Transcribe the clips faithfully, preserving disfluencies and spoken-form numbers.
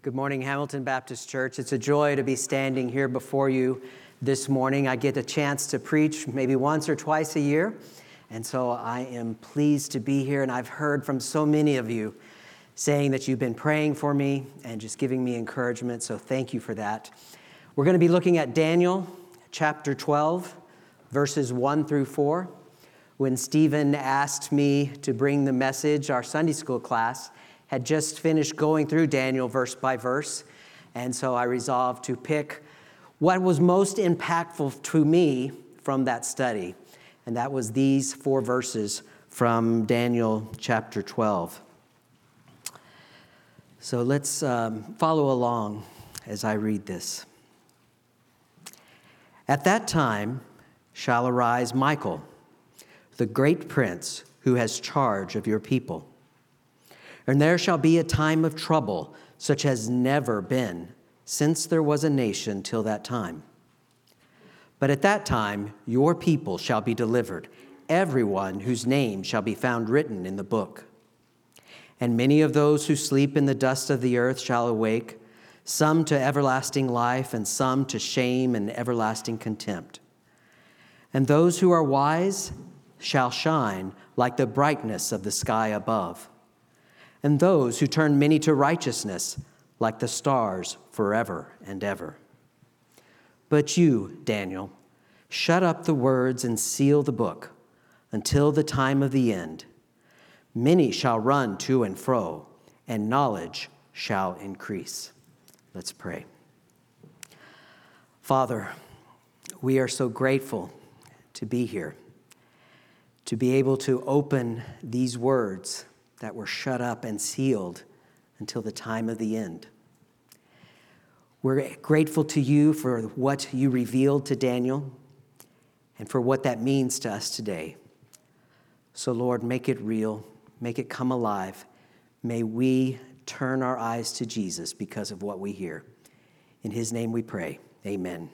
Good morning, Hamilton Baptist Church. It's a joy to be standing here before you this morning. I get a chance to preach maybe once or twice a year, and so I am pleased to be here. And I've heard from so many of you saying that you've been praying for me and just giving me encouragement, so thank you for that. We're going to be looking at Daniel chapter twelve, verses one through four. When Stephen asked me to bring the message, our Sunday school class had just finished going through Daniel verse by verse, and so I resolved to pick what was most impactful to me from that study, and that was these four verses from Daniel chapter twelve. So let's um, follow along as I read this. At that time shall arise Michael, the great prince who has charge of your people. And there shall be a time of trouble, such has never been, since there was a nation till that time. But at that time your people shall be delivered, everyone whose name shall be found written in the book. And many of those who sleep in the dust of the earth shall awake, some to everlasting life, and some to shame and everlasting contempt. And those who are wise shall shine like the brightness of the sky above, and those who turn many to righteousness like the stars forever and ever. But you, Daniel, shut up the words and seal the book until the time of the end. Many shall run to and fro, and knowledge shall increase. Let's pray. Father, we are so grateful to be here, to be able to open these words that were shut up and sealed until the time of the end. We're grateful to you for what you revealed to Daniel and for what that means to us today. So, Lord, make it real, make it come alive. May we turn our eyes to Jesus because of what we hear. In his name we pray, amen.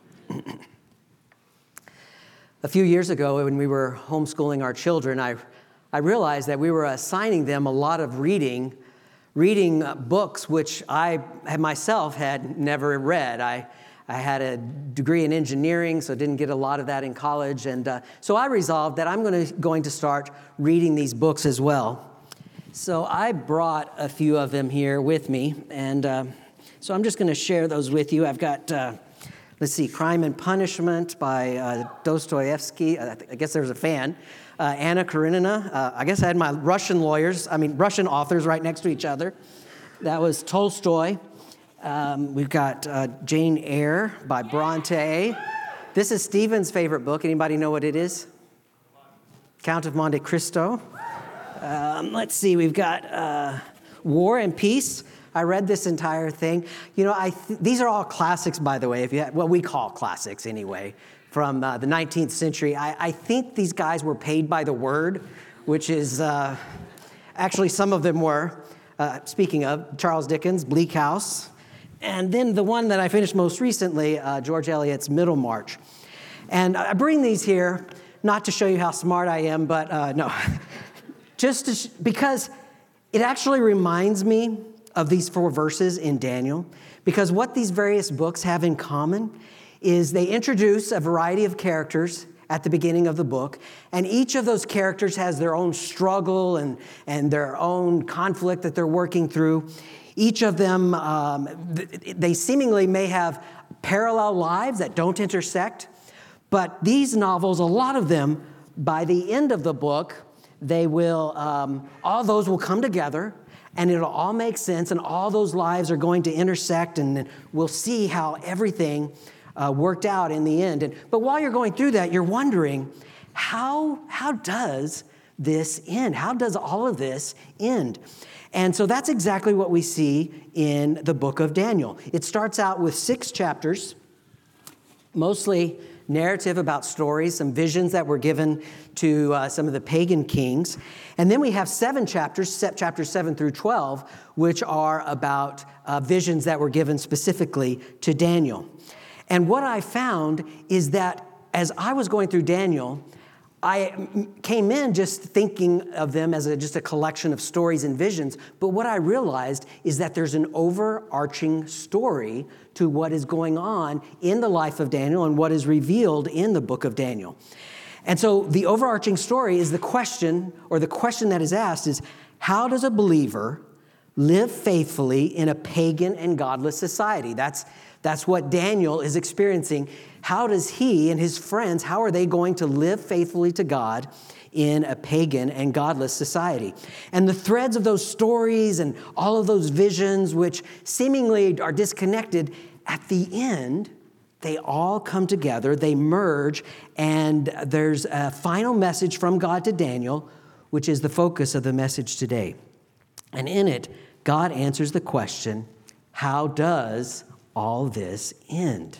A few years ago, when we were homeschooling our children, I I realized that we were assigning them a lot of reading, reading books which I myself had never read. I, I had a degree in engineering, so didn't get a lot of that in college. And uh, so I resolved that I'm going to, going to start reading these books as well. So I brought a few of them here with me. And uh, so I'm just going to share those with you. I've got, uh, let's see, Crime and Punishment by uh, Dostoevsky. I guess there's a fan. Uh, Anna Karenina. Uh, I guess I had my Russian lawyers, I mean, Russian authors right next to each other. That was Tolstoy. Um, we've got uh, Jane Eyre by Bronte. This is Stephen's favorite book. Anybody know what it is? Count of Monte Cristo. Um, let's see, we've got uh, War and Peace. I read this entire thing. You know, I th- these are all classics, by the way, if you have, well, we call classics anyway, from uh, the nineteenth century. I, I think these guys were paid by the word, which is, uh, actually some of them were. Uh, speaking of, Charles Dickens, Bleak House. And then the one that I finished most recently, uh, George Eliot's Middlemarch. And I bring these here, not to show you how smart I am, but uh, no, just to sh- because it actually reminds me of these four verses in Daniel, because what these various books have in common is they introduce a variety of characters at the beginning of the book, and each of those characters has their own struggle and, and their own conflict that they're working through. Each of them, um, they seemingly may have parallel lives that don't intersect, but these novels, a lot of them, by the end of the book, they will, um, all those will come together, and it'll all make sense, and all those lives are going to intersect, and we'll see how everything Uh, worked out in the end. And, but while you're going through that, you're wondering, how, how does this end? How does all of this end? And so that's exactly what we see in the book of Daniel. It starts out with six chapters, mostly narrative about stories, some visions that were given to uh, some of the pagan kings. And then we have seven chapters, chapters seven through twelve, which are about uh, visions that were given specifically to Daniel. And what I found is that as I was going through Daniel, I came in just thinking of them as a, just a collection of stories and visions, but what I realized is that there's an overarching story to what is going on in the life of Daniel and what is revealed in the book of Daniel. And so the overarching story is the question, or the question that is asked is, how does a believer live faithfully in a pagan and godless society? That's, that's what Daniel is experiencing. How does he and his friends, how are they going to live faithfully to God in a pagan and godless society? And the threads of those stories and all of those visions, which seemingly are disconnected, at the end, they all come together, they merge, and there's a final message from God to Daniel, which is the focus of the message today. And in it, God answers the question, how does all this end?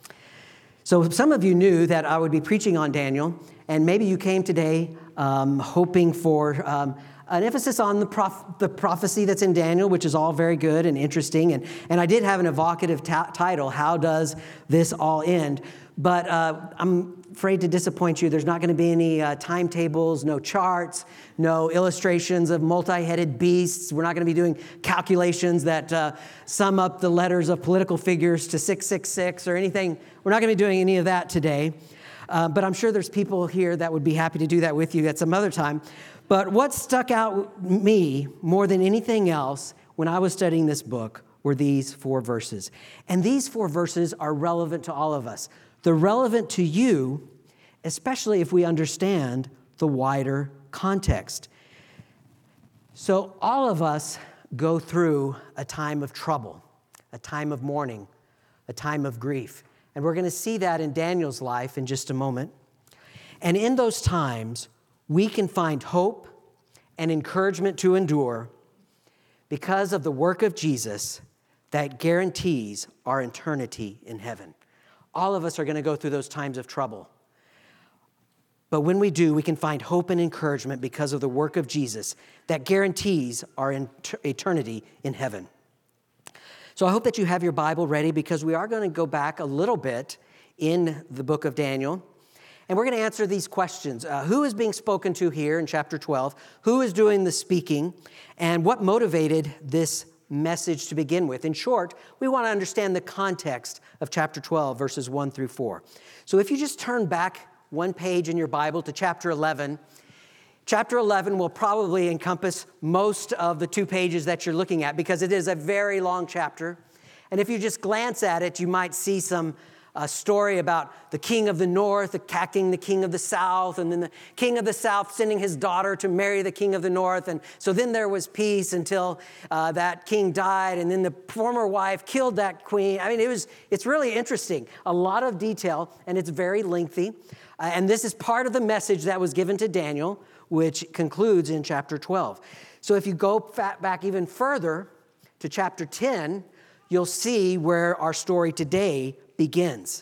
So some of you knew that I would be preaching on Daniel, and maybe you came today um, hoping for um, an emphasis on the, prof- the prophecy that's in Daniel, which is all very good and interesting. And, and I did have an evocative ta- title, How Does This All End? But uh, I'm afraid to disappoint you. There's not going to be any uh, timetables, no charts, no illustrations of multi-headed beasts. We're not going to be doing calculations that uh, sum up the letters of political figures to six six six or anything. We're not going to be doing any of that today. Uh, but I'm sure there's people here that would be happy to do that with you at some other time. But what stuck out me more than anything else when I was studying this book were these four verses. And these four verses are relevant to all of us. They're relevant to you, especially if we understand the wider context. So all of us go through a time of trouble, a time of mourning, a time of grief. And we're going to see that in Daniel's life in just a moment. And in those times, we can find hope and encouragement to endure because of the work of Jesus that guarantees our eternity in heaven. All of us are going to go through those times of trouble. But when we do, we can find hope and encouragement because of the work of Jesus that guarantees our eternity in heaven. So I hope that you have your Bible ready because we are going to go back a little bit in the book of Daniel. And we're going to answer these questions. Uh, who is being spoken to here in chapter twelve? Who is doing the speaking? And what motivated this message to begin with? In short, we want to understand the context of chapter twelve, verses one through four. So if you just turn back one page in your Bible to chapter eleven, chapter eleven will probably encompass most of the two pages that you're looking at because it is a very long chapter. And if you just glance at it, you might see some a story about the king of the north attacking the king of the south, and then the king of the south sending his daughter to marry the king of the north. And so then there was peace until uh, that king died, and then the former wife killed that queen. I mean, it was it's really interesting. A lot of detail, and it's very lengthy. Uh, and this is part of the message that was given to Daniel, which concludes in chapter twelve. So if you go back even further to chapter ten, you'll see where our story today begins.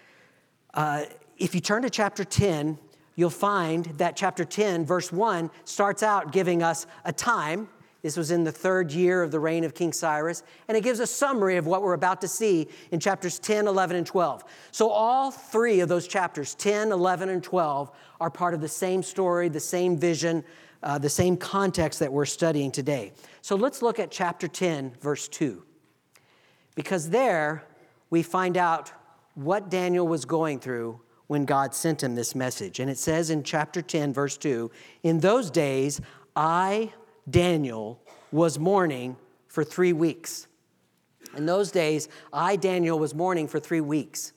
Uh, if you turn to chapter ten, you'll find that chapter ten, verse one, starts out giving us a time. This was in the third year of the reign of King Cyrus, and it gives a summary of what we're about to see in chapters ten, eleven, and twelve. So all three of those chapters, ten, eleven, and twelve, are part of the same story, the same vision, uh, the same context that we're studying today. So let's look at chapter ten, verse two, because there we find out what Daniel was going through when God sent him this message. And it says in chapter ten, verse two, "In those days, I, Daniel, was mourning for three weeks." In those days, I, Daniel, was mourning for three weeks.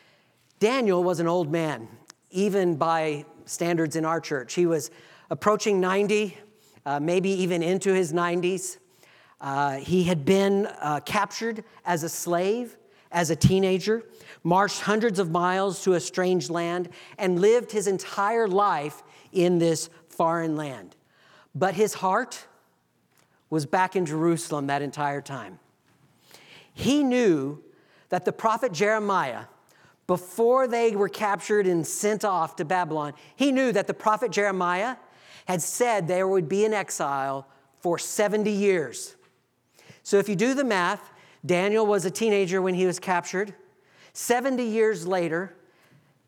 Daniel was an old man, even by standards in our church. He was approaching ninety, uh, maybe even into his nineties. Uh, he had been uh, captured as a slave as a teenager, marched hundreds of miles to a strange land, and lived his entire life in this foreign land. But his heart was back in Jerusalem that entire time. He knew that the prophet Jeremiah, before they were captured and sent off to Babylon, he knew that the prophet Jeremiah had said there would be an exile for seventy years. So if you do the math, Daniel was a teenager when he was captured. seventy years later,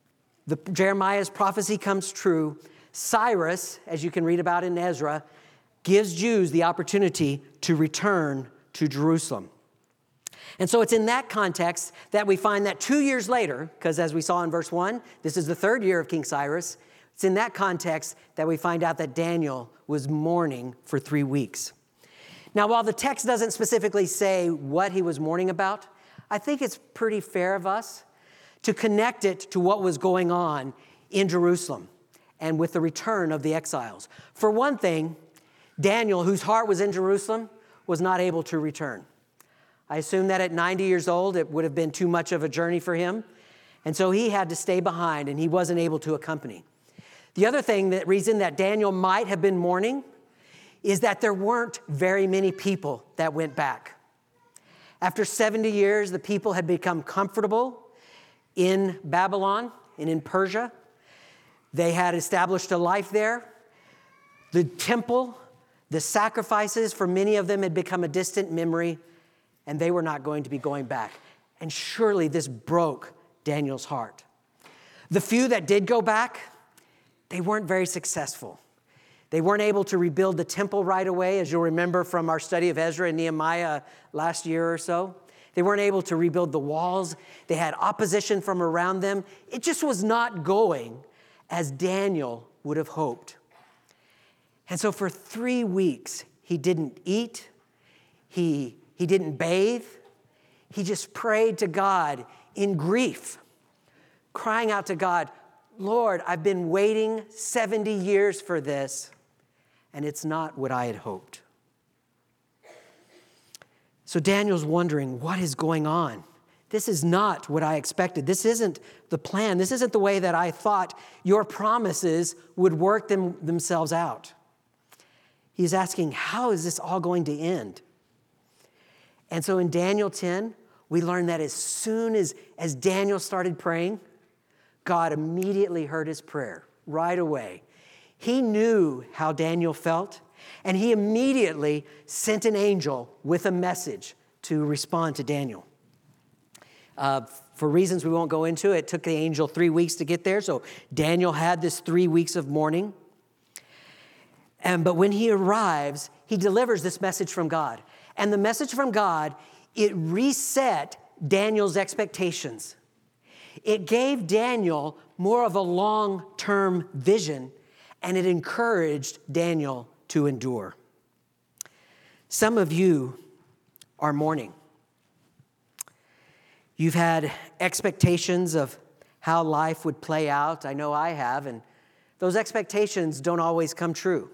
the Jeremiah's prophecy comes true. Cyrus, as you can read about in Ezra, gives Jews the opportunity to return to Jerusalem. And so it's in that context that we find that two years later, because as we saw in verse one, this is the third year of King Cyrus, it's in that context that we find out that Daniel was mourning for three weeks. Now, while the text doesn't specifically say what he was mourning about, I think it's pretty fair of us to connect it to what was going on in Jerusalem and with the return of the exiles. For one thing, Daniel, whose heart was in Jerusalem, was not able to return. I assume that at ninety years old, it would have been too much of a journey for him. And so he had to stay behind and he wasn't able to accompany. The other thing, the reason that Daniel might have been mourning is that there weren't very many people that went back. After seventy years, the people had become comfortable in Babylon and in Persia. They had established a life there. The temple, the sacrifices for many of them had become a distant memory, and they were not going to be going back. And surely this broke Daniel's heart. The few that did go back, they weren't very successful. They weren't able to rebuild the temple right away, as you'll remember from our study of Ezra and Nehemiah last year or so. They weren't able to rebuild the walls. They had opposition from around them. It just was not going as Daniel would have hoped. And so for three weeks, he didn't eat. He, he didn't bathe. He just prayed to God in grief, crying out to God, Lord, I've been waiting seventy years for this, and it's not what I had hoped. So Daniel's wondering, what is going on? This is not what I expected. This isn't the plan. This isn't the way that I thought your promises would work them, themselves out. He's asking, how is this all going to end? And so in Daniel ten, we learn that as soon as, as Daniel started praying, God immediately heard his prayer right away. He knew how Daniel felt, and he immediately sent an angel with a message to respond to Daniel. Uh, for reasons we won't go into, it took the angel three weeks to get there, so Daniel had this three weeks of mourning. And, but when he arrives, he delivers this message from God. And the message from God, it reset Daniel's expectations. It gave Daniel more of a long-term vision, and it encouraged Daniel to endure. Some of you are mourning. You've had expectations of how life would play out. I know I have, and those expectations don't always come true.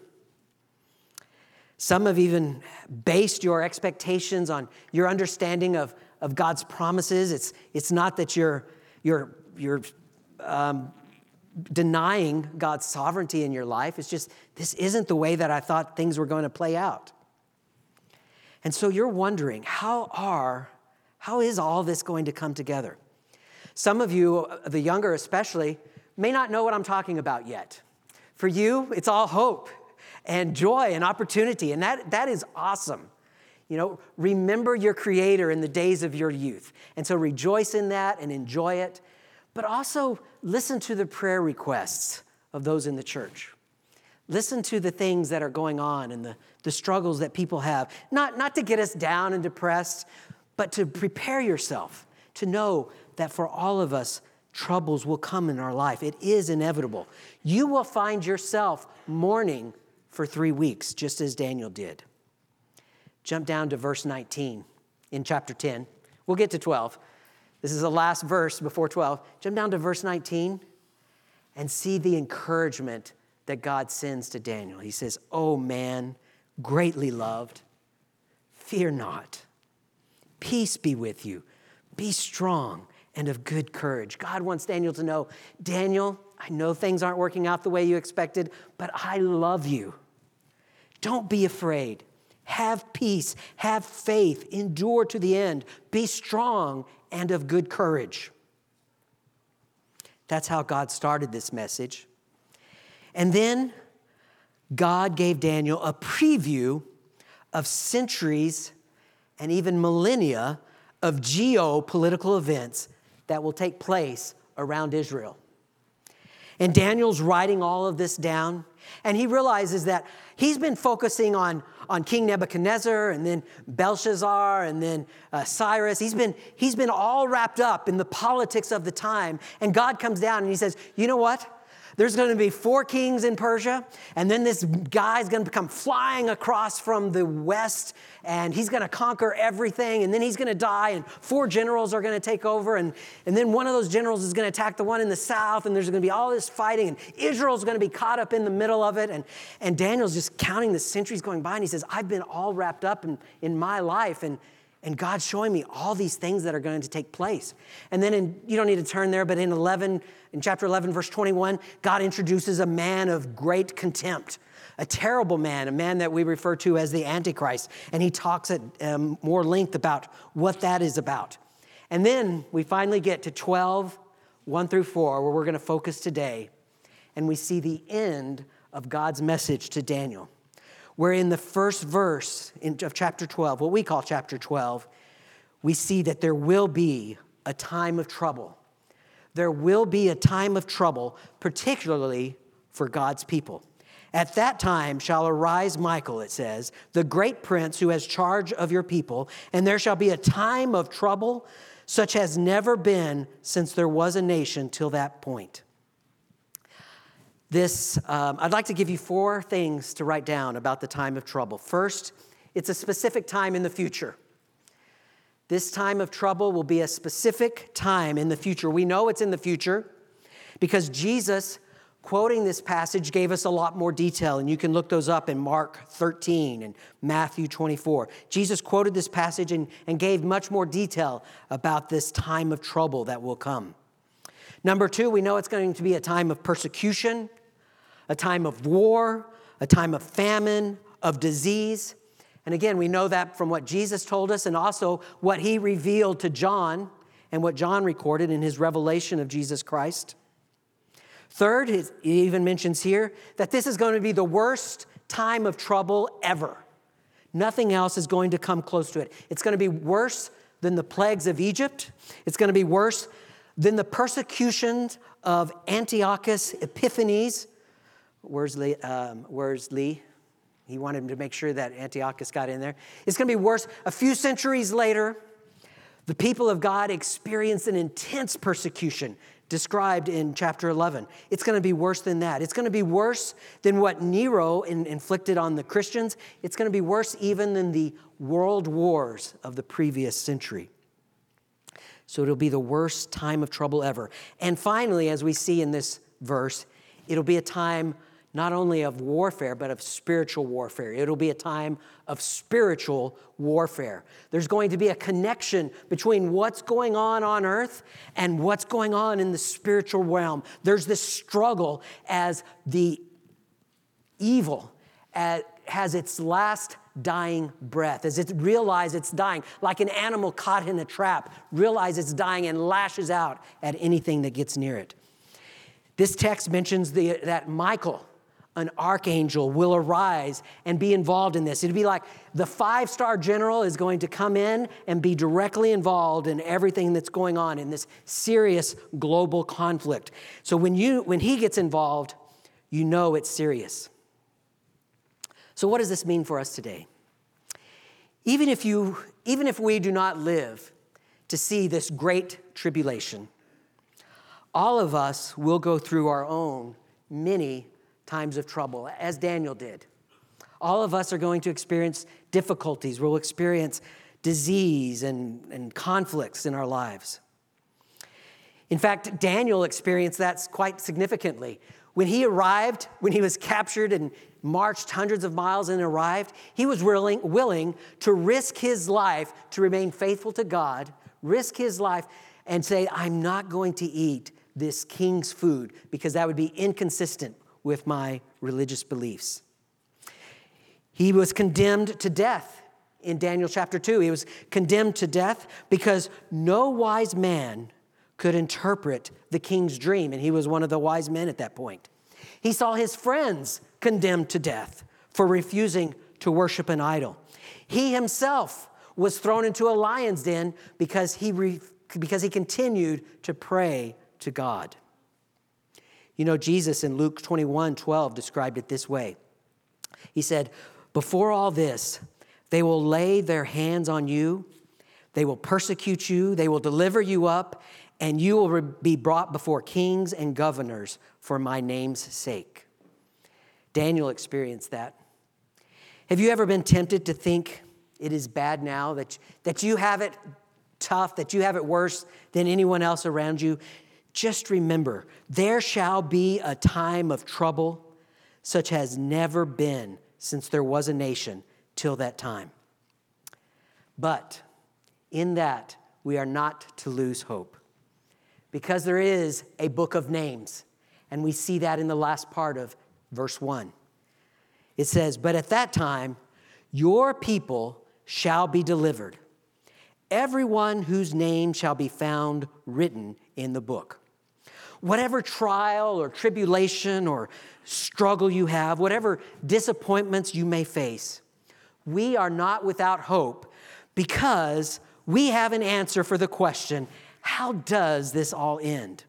Some have even based your expectations on your understanding of, of God's promises. It's, it's not that you're, you're, you're um, denying God's sovereignty in your life. It's just, this isn't the way that I thought things were going to play out. And so you're wondering, how are, how is all this going to come together? Some of you, the younger especially, may not know what I'm talking about yet. For you, it's all hope and joy and opportunity, and that, that is awesome. You know, remember your Creator in the days of your youth. And so rejoice in that and enjoy it, but also listen to the prayer requests of those in the church. Listen to the things that are going on and the, the struggles that people have. Not, not to get us down and depressed, but to prepare yourself to know that for all of us, troubles will come in our life. It is inevitable. You will find yourself mourning for three weeks, just as Daniel did. Jump down to verse nineteen in chapter ten. We'll get to twelve. This is the last verse before twelve. Jump down to verse nineteen and see the encouragement that God sends to Daniel. He says, "O man, greatly loved, fear not. Peace be with you. Be strong and of good courage." God wants Daniel to know, Daniel, I know things aren't working out the way you expected, but I love you. Don't be afraid. Have peace. Have faith. Endure to the end. Be strong and of good courage. That's how God started this message. And then God gave Daniel a preview of centuries and even millennia of geopolitical events that will take place around Israel. And Daniel's writing all of this down. And he realizes that he's been focusing on, on King Nebuchadnezzar and then Belshazzar and then uh, Cyrus. He's been, he's been all wrapped up in the politics of the time. And God comes down and he says, you know what? There's going to be four kings in Persia, and then this guy's going to come flying across from the west, and he's going to conquer everything, and then he's going to die, and four generals are going to take over, and, and then one of those generals is going to attack the one in the south, and there's going to be all this fighting, and Israel's going to be caught up in the middle of it, and, and Daniel's just counting the centuries going by, and he says, I've been all wrapped up in, in my life, and And God's showing me all these things that are going to take place. And then in, you don't need to turn there, but in eleven, in chapter eleven, verse twenty-one, God introduces a man of great contempt, a terrible man, a man that we refer to as the Antichrist. And he talks at um, more length about what that is about. And then we finally get to twelve, one through four, where we're going to focus today. And we see the end of God's message to Daniel, where in the first verse of chapter twelve, what we call chapter twelve, we see that there will be a time of trouble. There will be a time of trouble, particularly for God's people. At that time shall arise Michael, it says, the great prince who has charge of your people, and there shall be a time of trouble such as never been since there was a nation till that point. This, um, I'd like to give you four things to write down about the time of trouble. First, it's a specific time in the future. This time of trouble will be a specific time in the future. We know it's in the future because Jesus, quoting this passage, gave us a lot more detail, and you can look those up in Mark thirteen and Matthew twenty-four. Jesus quoted this passage and, and gave much more detail about this time of trouble that will come. Number two, we know it's going to be a time of persecution, a time of war, a time of famine, of disease. And again, we know that from what Jesus told us and also what he revealed to John and what John recorded in his revelation of Jesus Christ. Third, he even mentions here that this is going to be the worst time of trouble ever. Nothing else is going to come close to it. It's going to be worse than the plagues of Egypt. It's going to be worse than the persecutions of Antiochus Epiphanes. Where's Lee? Um, where's Lee? He wanted him to make sure that Antiochus got in there. It's going to be worse. A few centuries later, the people of God experienced an intense persecution described in chapter eleven. It's going to be worse than that. It's going to be worse than what Nero in, inflicted on the Christians. It's going to be worse even than the world wars of the previous century. So it'll be the worst time of trouble ever. And finally, as we see in this verse, it'll be a time not only of warfare, but of spiritual warfare. It'll be a time of spiritual warfare. There's going to be a connection between what's going on on earth and what's going on in the spiritual realm. There's this struggle as the evil uh, has its last dying breath, as it realizes it's dying, like an animal caught in a trap, realizes it's dying and lashes out at anything that gets near it. This text mentions the, that Michael, an archangel, will arise and be involved in this. It'd be like the five-star general is going to come in and be directly involved in everything that's going on in this serious global conflict. So when you when he gets involved, you know it's serious. So what does this mean for us today? Even if you, even if we do not live to see this great tribulation, all of us will go through our own many times of trouble, as Daniel did. All of us are going to experience difficulties. We'll experience disease and, and conflicts in our lives. In fact, Daniel experienced that quite significantly. When he arrived, when he was captured and marched hundreds of miles and arrived, he was willing, willing to risk his life to remain faithful to God, risk his life and say, I'm not going to eat this king's food because that would be inconsistent with my religious beliefs. He was condemned to death in Daniel chapter two. He was condemned to death because no wise man could interpret the king's dream, and he was one of the wise men at that point. He saw his friends condemned to death for refusing to worship an idol. He himself was thrown into a lion's den because he, re- because he continued to pray to God. You know, Jesus in Luke twenty-one twelve described it this way. He said, before all this, they will lay their hands on you, they will persecute you, they will deliver you up, and you will be brought before kings and governors for my name's sake. Daniel experienced that. Have you ever been tempted to think it is bad now, that, that you have it tough, that you have it worse than anyone else around you? Just remember, there shall be a time of trouble such has never been since there was a nation till that time. But in that, we are not to lose hope, because there is a book of names, and we see that in the last part of verse one. It says, but at that time, your people shall be delivered, everyone whose name shall be found written in the book. Whatever trial or tribulation or struggle you have, whatever disappointments you may face, we are not without hope, because we have an answer for the question, how does this all end?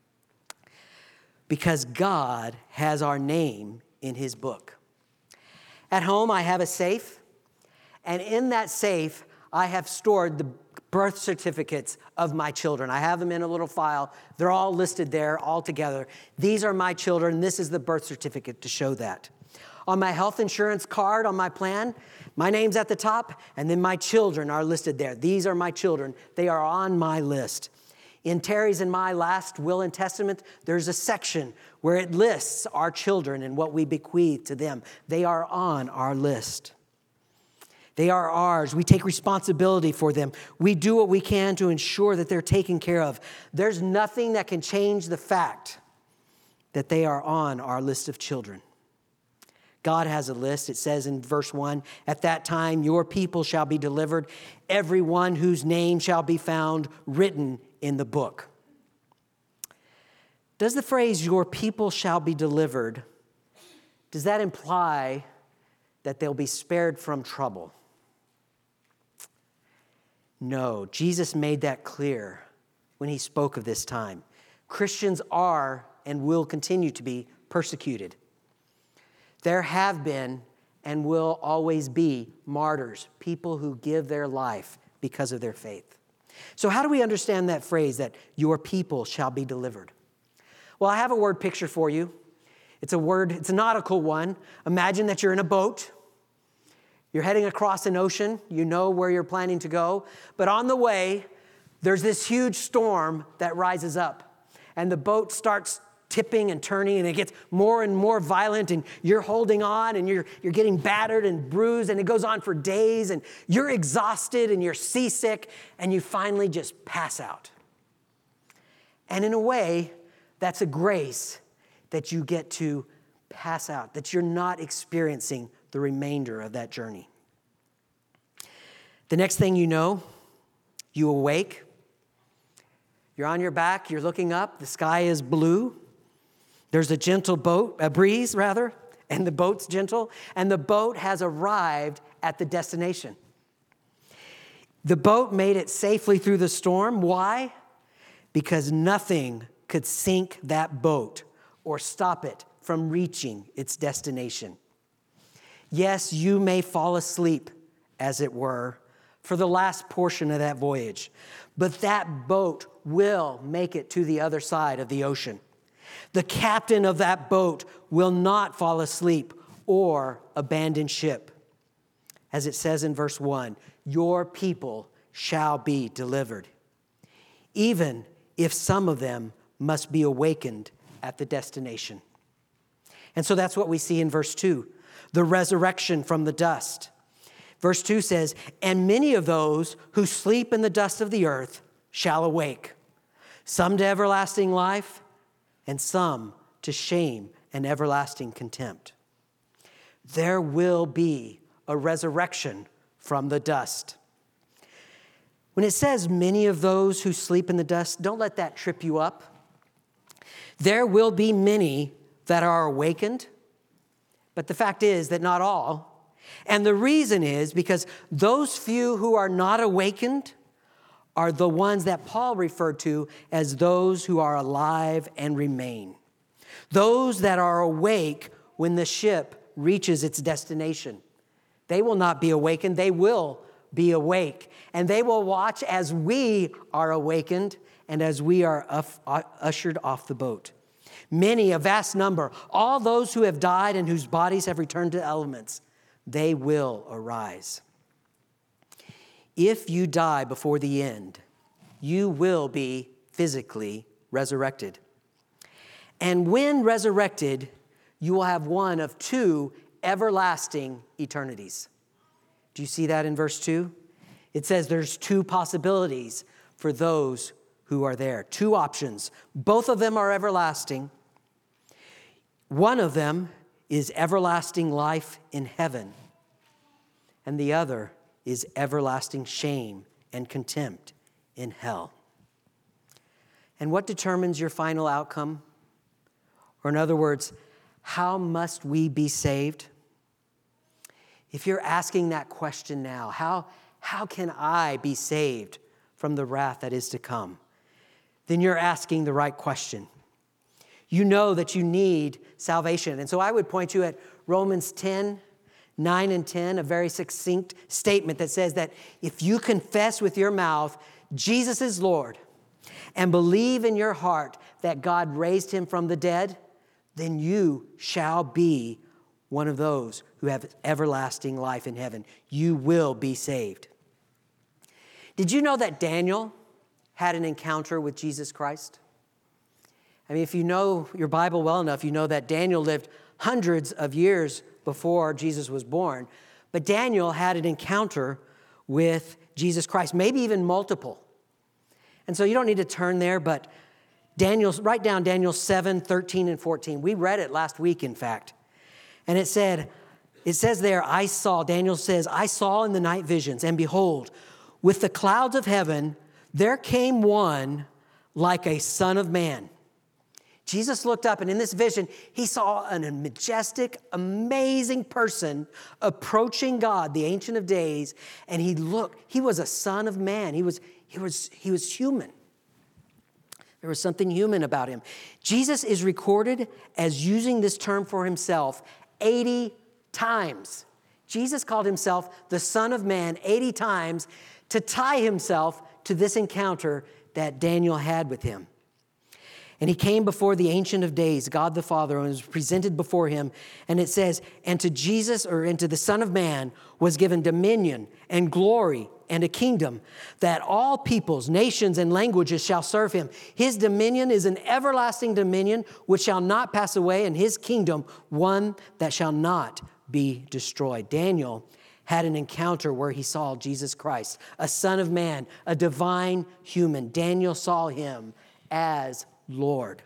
Because God has our name in his book. At home, I have a safe, and in that safe, I have stored the birth certificates of my children. I have them in a little file. They're all listed there all together. These are my children. This is the birth certificate to show that. On my health insurance card, on my plan, my name's at the top, and then my children are listed there. These are my children. They are on my list. In Terry's and my last will and testament, there's a section where it lists our children and what we bequeath to them. They are on our list. They are ours. We take responsibility for them. We do what we can to ensure that they're taken care of. There's nothing that can change the fact that they are on our list of children. God has a list. It says in verse one, at that time your people shall be delivered, everyone whose name shall be found written in the book. Does the phrase, your people shall be delivered, does that imply that they'll be spared from trouble? No, Jesus made that clear when he spoke of this time. Christians are and will continue to be persecuted. There have been and will always be martyrs, people who give their life because of their faith. So how do we understand that phrase, that your people shall be delivered? Well, I have a word picture for you. It's a word, it's a nautical one. Imagine that you're in a boat. You're heading across an ocean. You know where you're planning to go. But on the way, there's this huge storm that rises up. And the boat starts tipping and turning, and it gets more and more violent, and you're holding on, and you're, you're getting battered and bruised, and it goes on for days, and you're exhausted, and you're seasick, and you finally just pass out. And in a way, that's a grace that you get to pass out, that you're not experiencing the remainder of that journey. The next thing you know, you awake. You're on your back, you're looking up, the sky is blue. There's a gentle boat, a breeze rather, and the boat's gentle, and the boat has arrived at the destination. The boat made it safely through the storm. Why? Because nothing could sink that boat or stop it from reaching its destination. Yes, you may fall asleep, as it were, for the last portion of that voyage, but that boat will make it to the other side of the ocean. The captain of that boat will not fall asleep or abandon ship. As it says in verse one, your people shall be delivered, even if some of them must be awakened at the destination. And so that's what we see in verse two, the resurrection from the dust. Verse two says, and many of those who sleep in the dust of the earth shall awake, some to everlasting life, and some to shame and everlasting contempt. There will be a resurrection from the dust. When it says many of those who sleep in the dust, don't let that trip you up. There will be many that are awakened, but the fact is that not all. And the reason is because those few who are not awakened are the ones that Paul referred to as those who are alive and remain. Those that are awake when the ship reaches its destination. They will not be awakened. They will be awake. And they will watch as we are awakened and as we are ushered off the boat. Many, a vast number, all those who have died and whose bodies have returned to elements, they will arise. If you die before the end, you will be physically resurrected. And when resurrected, you will have one of two everlasting eternities. Do you see that in verse two? It says there's two possibilities for those who are there. Two options. Both of them are everlasting. One of them is everlasting life in heaven, and the other is everlasting shame and contempt in hell. And what determines your final outcome? Or in other words, how must we be saved? If you're asking that question now, how, how can I be saved from the wrath that is to come? Then you're asking the right question. You know that you need salvation. And so I would point you at Romans ten, nine and ten, a very succinct statement that says that if you confess with your mouth Jesus is Lord and believe in your heart that God raised him from the dead, then you shall be one of those who have everlasting life in heaven. You will be saved. Did you know that Daniel had an encounter with Jesus Christ? I mean, if you know your Bible well enough, you know that Daniel lived hundreds of years before Jesus was born. But Daniel had an encounter with Jesus Christ, maybe even multiple. And so you don't need to turn there, but Daniel, write down Daniel seven, thirteen, and fourteen. We read it last week, in fact. And it said, it says there, I saw, Daniel says, I saw in the night visions, and behold, with the clouds of heaven, there came one like a son of man. Jesus looked up, and in this vision, he saw a majestic, amazing person approaching God, the Ancient of Days, and he looked, he was a son of man. He was, he was, he was human. There was something human about him. Jesus is recorded as using this term for himself eighty times. Jesus called himself the Son of Man eighty times to tie himself to this encounter that Daniel had with him. And he came before the Ancient of Days, God the Father, and was presented before him. And it says, and to Jesus, or and to the Son of Man, was given dominion and glory and a kingdom, that all peoples, nations, and languages shall serve him. His dominion is an everlasting dominion which shall not pass away, and his kingdom one that shall not be destroyed. Daniel had an encounter where he saw Jesus Christ, a Son of Man, a divine human. Daniel saw him as Lord.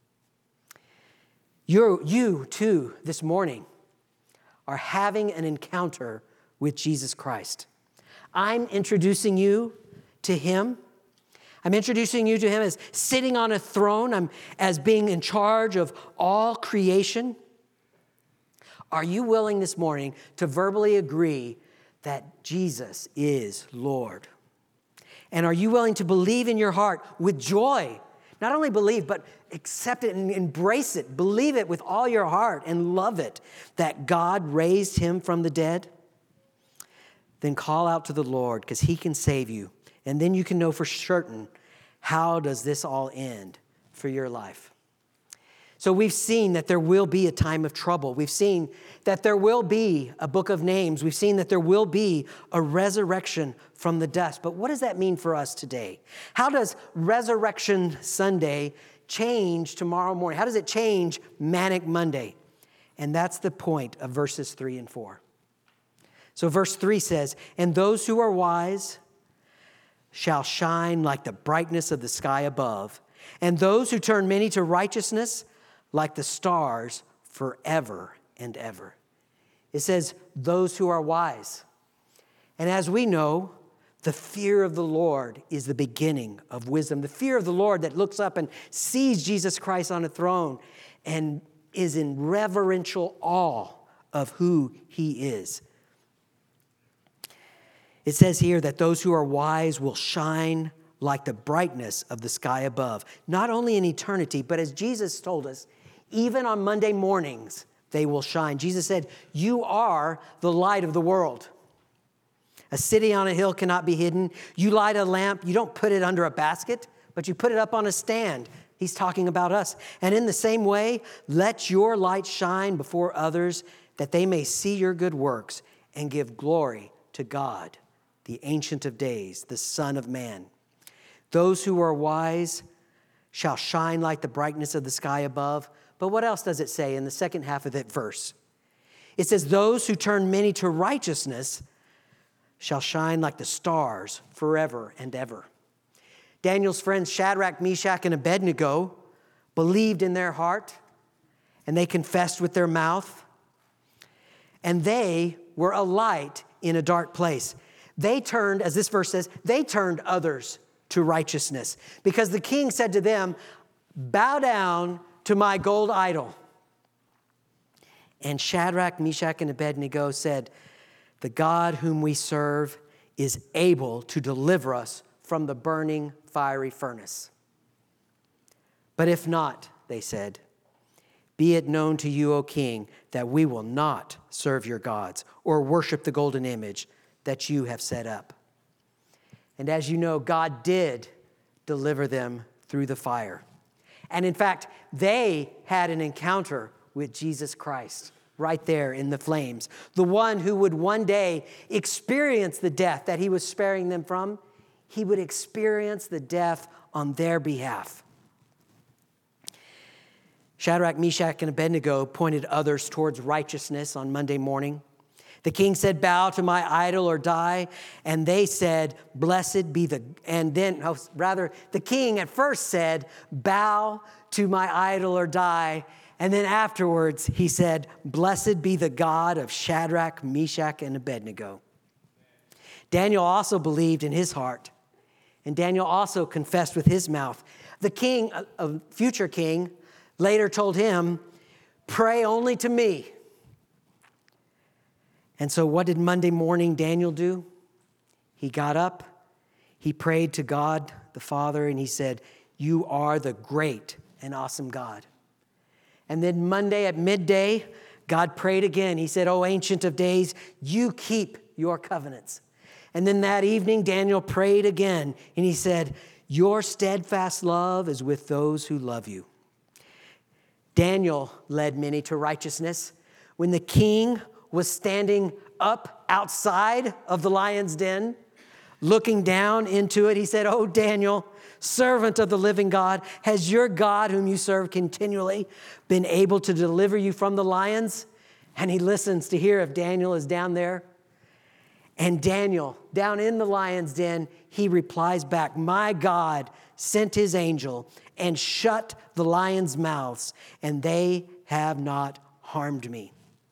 You're, you, too, this morning are having an encounter with Jesus Christ. I'm introducing you to him. I'm introducing you to him as sitting on a throne, I'm, as being in charge of all creation. Are you willing this morning to verbally agree that Jesus is Lord? And are you willing to believe in your heart with joy? Not only believe, but accept it and embrace it. Believe it with all your heart and love it that God raised him from the dead. Then call out to the Lord because he can save you. And then you can know for certain, how does this all end for your life? So we've seen that there will be a time of trouble. We've seen that there will be a book of names. We've seen that there will be a resurrection from the dust. But what does that mean for us today? How does Resurrection Sunday change tomorrow morning? How does it change Manic Monday? And that's the point of verses three and four. So verse three says, and those who are wise shall shine like the brightness of the sky above, and those who turn many to righteousness like the stars forever and ever. It says, those who are wise. And as we know, the fear of the Lord is the beginning of wisdom. The fear of the Lord that looks up and sees Jesus Christ on a throne and is in reverential awe of who he is. It says here that those who are wise will shine like the brightness of the sky above, not only in eternity, but as Jesus told us, Even on Monday mornings, they will shine. Jesus said, you are the light of the world. A city on a hill cannot be hidden. You light a lamp, you don't put it under a basket, but you put it up on a stand. He's talking about us. And in the same way, let your light shine before others, that they may see your good works and give glory to God, the Ancient of Days, the Son of Man. Those who are wise shall shine like the brightness of the sky above. But what else does it say in the second half of that verse? It says, those who turn many to righteousness shall shine like the stars forever and ever. Daniel's friends Shadrach, Meshach, and Abednego believed in their heart, and they confessed with their mouth, and they were a light in a dark place. They turned, as this verse says, they turned others to righteousness, because the king said to them, bow down to my gold idol. And Shadrach, Meshach, and Abednego said, the God whom we serve is able to deliver us from the burning fiery furnace. But if not, they said, be it known to you, O king, that we will not serve your gods or worship the golden image that you have set up. And as you know, God did deliver them through the fire. And in fact, they had an encounter with Jesus Christ right there in the flames. The one who would one day experience the death that he was sparing them from. He would experience the death on their behalf. Shadrach, Meshach, and Abednego pointed others towards righteousness on Monday morning. The king said, bow to my idol or die. And they said, blessed be the, and then, oh, rather, the king at first said, bow to my idol or die. And then afterwards, he said, blessed be the God of Shadrach, Meshach, and Abednego. Daniel also believed in his heart. And Daniel also confessed with his mouth. The king, a future king, later told him, pray only to me. And so what did Monday morning Daniel do? He got up, he prayed to God the Father, and he said, you are the great and awesome God. And then Monday at midday, God prayed again. He said, O Ancient of Days, you keep your covenants. And then that evening, Daniel prayed again, and he said, your steadfast love is with those who love you. Daniel led many to righteousness. When the king was standing up outside of the lion's den, looking down into it, he said, oh, Daniel, servant of the living God, has your God whom you serve continually been able to deliver you from the lions? And he listens to hear if Daniel is down there. And Daniel, down in the lion's den, he replies back, my God sent his angel and shut the lions' mouths, and they have not harmed me.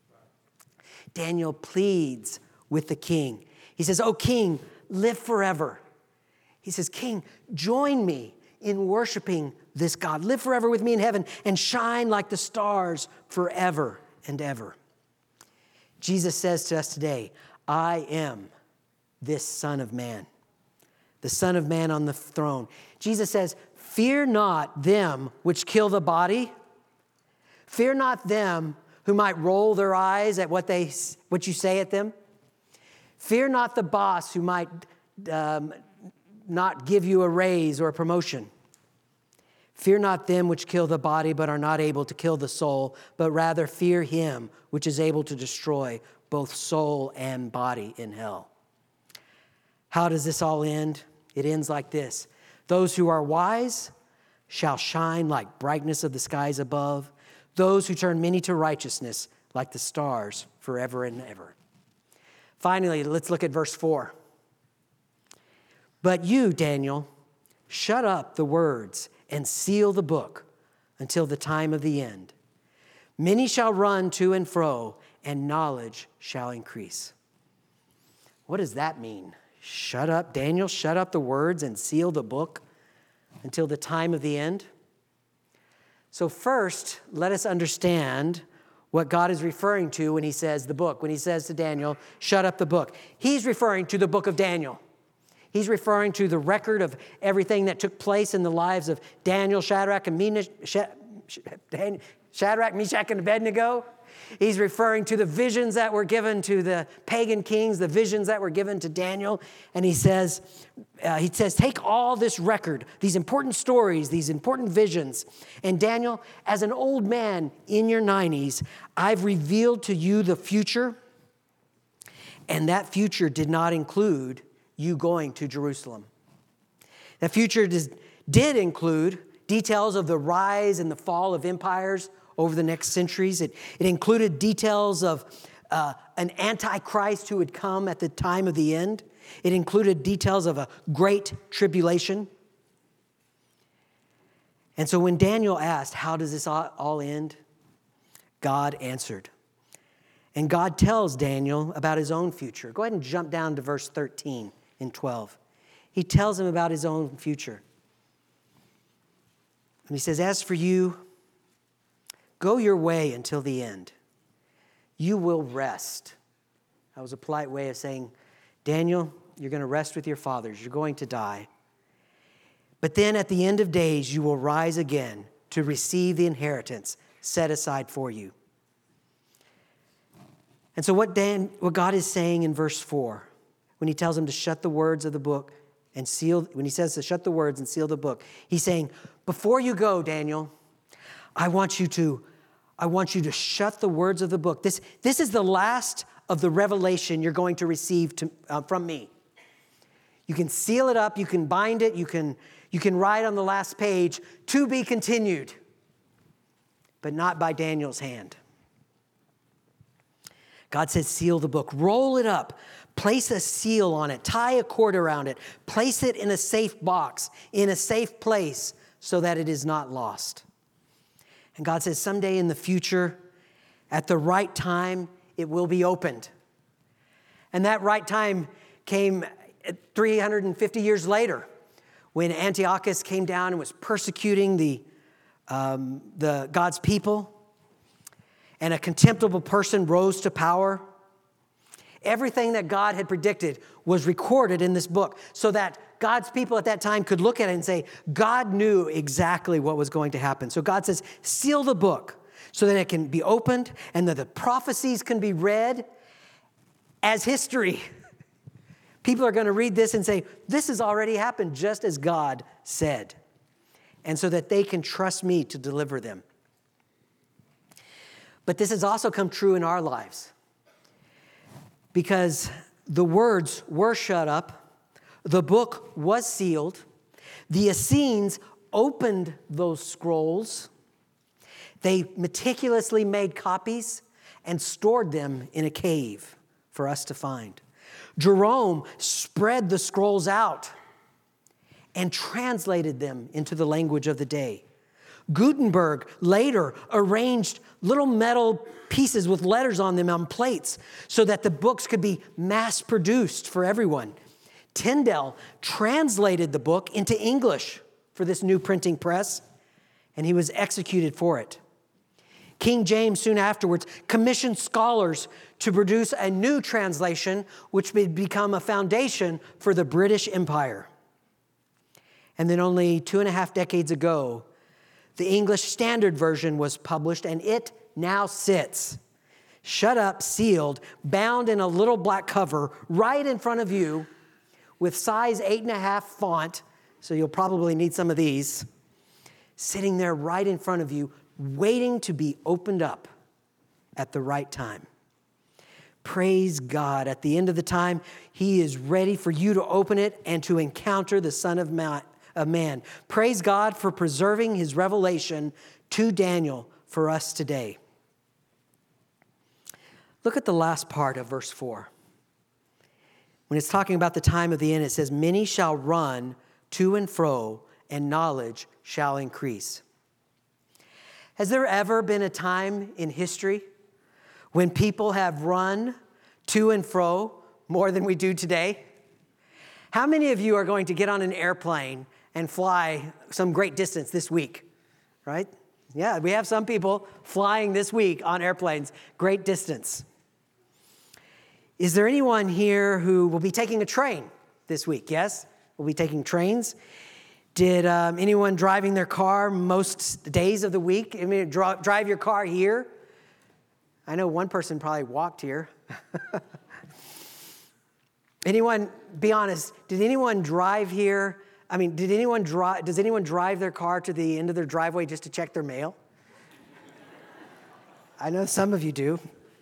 Daniel pleads with the king. He says, oh, king, live forever. He says, king, join me in worshiping this God. Live forever with me in heaven and shine like the stars forever and ever. Jesus says to us today, I am this Son of Man, the Son of Man on the throne. Jesus says, fear not them which kill the body. Fear not them who might roll their eyes at what they, what you say at them. Fear not the boss who might um, not give you a raise or a promotion. Fear not them which kill the body but are not able to kill the soul, but rather fear him which is able to destroy both soul and body in hell. How does this all end? It ends like this. Those who are wise shall shine like brightness of the skies above. Those who turn many to righteousness like the stars forever and ever. Finally, let's look at verse four. But you, Daniel, shut up the words and seal the book until the time of the end. Many shall run to and fro, and knowledge shall increase. What does that mean? Shut up, Daniel, shut up the words and seal the book until the time of the end. So first, let us understand what God is referring to when he says the book. When he says to Daniel, shut up the book. He's referring to the book of Daniel. He's referring to the record of everything that took place in the lives of Daniel, Shadrach, and Meshach, Shadrach, Meshach, and Abednego. He's referring to the visions that were given to the pagan kings, the visions that were given to Daniel. And he says, uh, he says, take all this record, these important stories, these important visions. And Daniel, as an old man in your nineties, I've revealed to you the future. And that future did not include you going to Jerusalem. That future did, did include details of the rise and the fall of empires over the next centuries. It, it included details of uh, an antichrist who would come at the time of the end. It included details of a great tribulation. And so when Daniel asked, how does this all end? God answered. And God tells Daniel about his own future. Go ahead and jump down to verse thirteen and twelve. He tells him about his own future. And he says, as for you, go your way until the end. You will rest. That was a polite way of saying, Daniel, you're going to rest with your fathers. You're going to die. But then at the end of days, you will rise again to receive the inheritance set aside for you. And so what, Dan, what God is saying in verse four, when he tells him to shut the words of the book and seal, when he says to shut the words and seal the book, he's saying, before you go, Daniel, I want you to, I want you to shut the words of the book. This, this is the last of the revelation you're going to receive to, uh, from me. You can seal it up, you can bind it, you can, you can write on the last page, to be continued, but not by Daniel's hand. God says, seal the book, roll it up, place a seal on it, tie a cord around it, place it in a safe box, in a safe place, so that it is not lost. And God says, someday in the future, at the right time, it will be opened. And that right time came three hundred fifty years later, when Antiochus came down and was persecuting the, um, the God's people. And a contemptible person rose to power. Everything that God had predicted was recorded in this book so that God's people at that time could look at it and say, God knew exactly what was going to happen. So God says, seal the book so that it can be opened and that the prophecies can be read as history. People are going to read this and say, this has already happened just as God said. And so that they can trust me to deliver them. But this has also come true in our lives. Because the words were shut up, the book was sealed, the Essenes opened those scrolls, they meticulously made copies and stored them in a cave for us to find. Jerome spread the scrolls out and translated them into the language of the day. Gutenberg later arranged little metal pieces with letters on them on plates so that the books could be mass-produced for everyone. Tyndale translated the book into English for this new printing press, and he was executed for it. King James soon afterwards commissioned scholars to produce a new translation which would become a foundation for the British Empire. And then only two and a half decades ago, the English Standard Version was published, and it now sits, shut up, sealed, bound in a little black cover right in front of you with size eight and a half font, so you'll probably need some of these, sitting there right in front of you, waiting to be opened up at the right time. Praise God. At the end of the time, He is ready for you to open it and to encounter the Son of Man. Of man. Praise God for preserving His revelation to Daniel for us today. Look at the last part of verse four. When it's talking about the time of the end, it says, many shall run to and fro, and knowledge shall increase. Has there ever been a time in history when people have run to and fro more than we do today? How many of you are going to get on an airplane and fly some great distance this week, right? Yeah, we have some people flying this week on airplanes, great distance. Is there anyone here who will be taking a train this week? Yes, we'll be taking trains. Did um, anyone driving their car most days of the week? I mean, dri- drive your car here? I know one person probably walked here. Anyone, be honest, did anyone drive here? I mean, did anyone drive, does anyone drive their car to the end of their driveway just to check their mail? I know some of you do.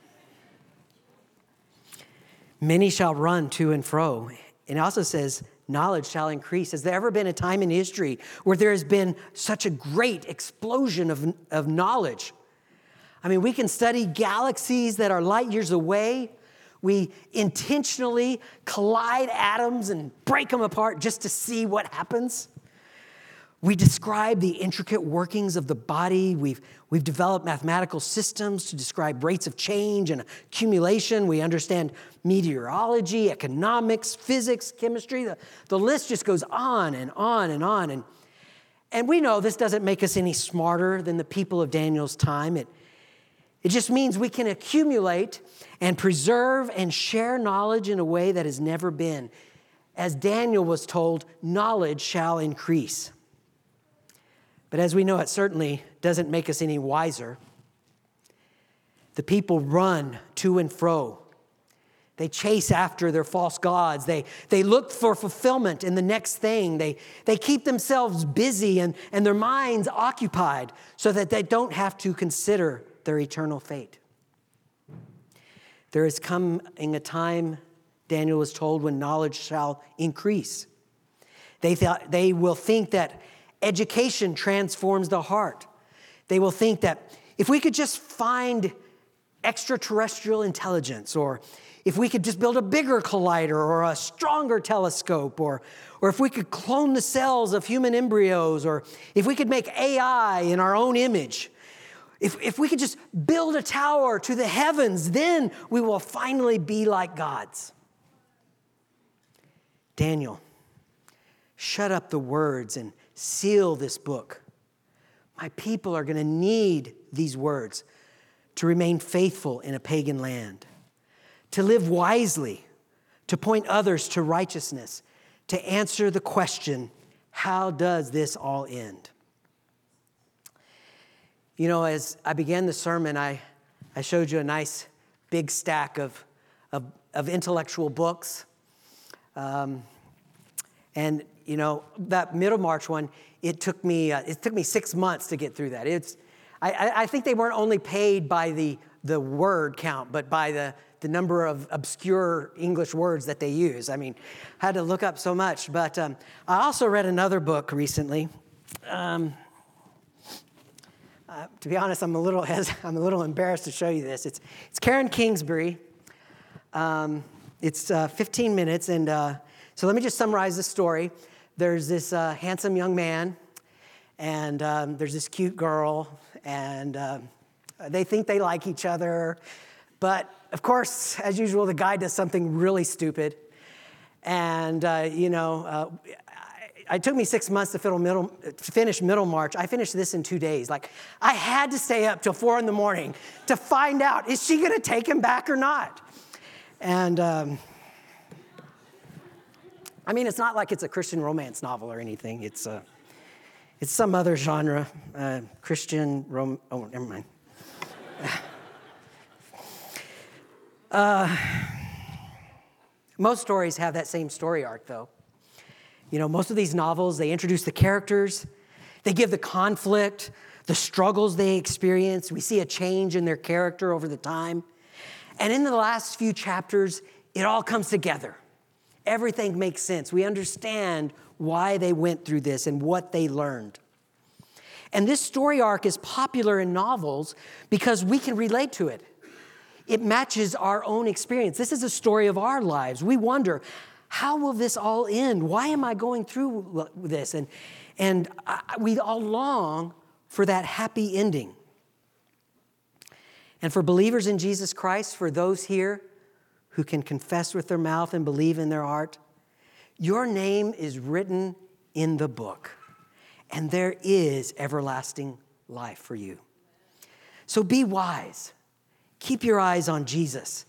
Many shall run to and fro. And it also says, knowledge shall increase. Has there ever been a time in history where there has been such a great explosion of, of knowledge? I mean, we can study galaxies that are light years away. We intentionally collide atoms and break them apart just to see what happens. We describe the intricate workings of the body. We've, we've developed mathematical systems to describe rates of change and accumulation. We understand meteorology, economics, physics, chemistry. The, the list just goes on and on and on. And, and we know this doesn't make us any smarter than the people of Daniel's time. It, it just means we can accumulate and preserve and share knowledge in a way that has never been. As Daniel was told, knowledge shall increase. But as we know, it certainly doesn't make us any wiser. The people run to and fro. They chase after their false gods. They, they look for fulfillment in the next thing. They, they keep themselves busy and, and their minds occupied so that they don't have to consider their eternal fate. There is coming a time, Daniel was told, when knowledge shall increase. They, th- they will think that education transforms the heart. They will think that if we could just find extraterrestrial intelligence, or if we could just build a bigger collider or a stronger telescope, or, or if we could clone the cells of human embryos, or if we could make A I in our own image, if, if we could just build a tower to the heavens, then we will finally be like gods. Daniel, shut up the words and seal this book. My people are going to need these words to remain faithful in a pagan land, to live wisely, to point others to righteousness, to answer the question, how does this all end? You know, as I began the sermon, I, I showed you a nice big stack of, of, of intellectual books. Um, and, you know, that Middlemarch one, it took me uh, it took me six months to get through that. It's I, I think they weren't only paid by the, the word count, but by the, the number of obscure English words that they use. I mean, I had to look up so much. But um, I also read another book recently. Um, uh, to be honest, I'm a little hes- I'm a little embarrassed to show you this. It's it's Karen Kingsbury. Um, it's uh, fifteen minutes, and uh, so let me just summarize the story. There's this uh, handsome young man, and um, there's this cute girl, and uh, they think they like each other. But, of course, as usual, the guy does something really stupid. And, uh, you know, uh, I, it took me six months to, fiddle middle, to finish Middlemarch. I finished this in two days. Like, I had to stay up till four in the morning to find out, is she going to take him back or not? And... Um, I mean, it's not like it's a Christian romance novel or anything. It's uh, it's some other genre, uh, Christian rom. Oh, never mind. uh, most stories have that same story arc, though. You know, most of these novels, they introduce the characters, they give the conflict, the struggles they experience. We see a change in their character over the time, and in the last few chapters, it all comes together. Everything makes sense. We understand why they went through this and what they learned. And this story arc is popular in novels because we can relate to it. It matches our own experience. This is a story of our lives. We wonder, how will this all end? Why am I going through this? And, and I, we all long for that happy ending. And for believers in Jesus Christ, for those here who can confess with their mouth and believe in their heart, your name is written in the book, and there is everlasting life for you. So be wise. Keep your eyes on Jesus,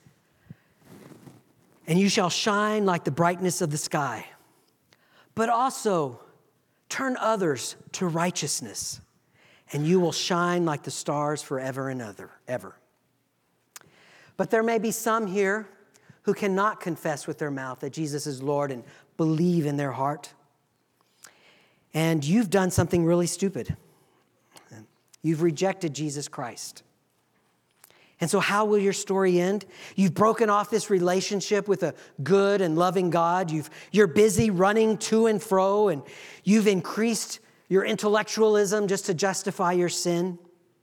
and you shall shine like the brightness of the sky. But also, Turn others to righteousness, and you will shine like the stars forever and ever, ever. But there may be some here who cannot confess with their mouth that Jesus is Lord and believe in their heart. And you've done something really stupid. You've rejected Jesus Christ. And so how will your story end? You've broken off this relationship with a good and loving God. You've, you're busy running to and fro, and you've increased your intellectualism just to justify your sin.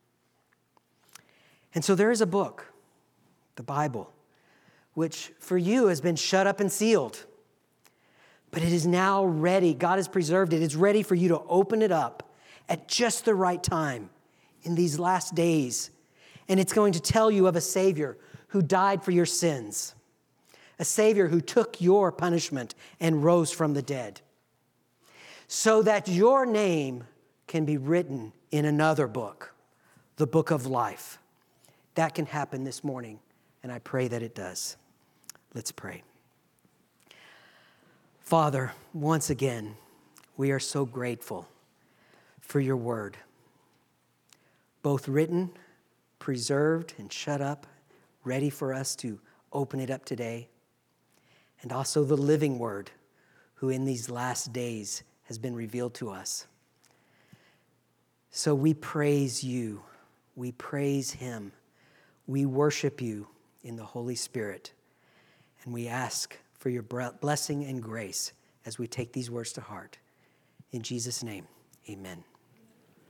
And so there is a book, the Bible, which for you has been shut up and sealed. But it is now ready. God has preserved it. It's ready for you to open it up at just the right time in these last days. And it's going to tell you of a Savior who died for your sins, a Savior who took your punishment and rose from the dead, so that your name can be written in another book, the book of life. That can happen this morning, and I pray that it does. Let's pray. Father, once again, we are so grateful for your word, both written, preserved, and shut up, ready for us to open it up today, and also the living word, who in these last days has been revealed to us. So we praise you. We praise him. We worship you in the Holy Spirit. And we ask for your blessing and grace as we take these words to heart. In Jesus' name, amen.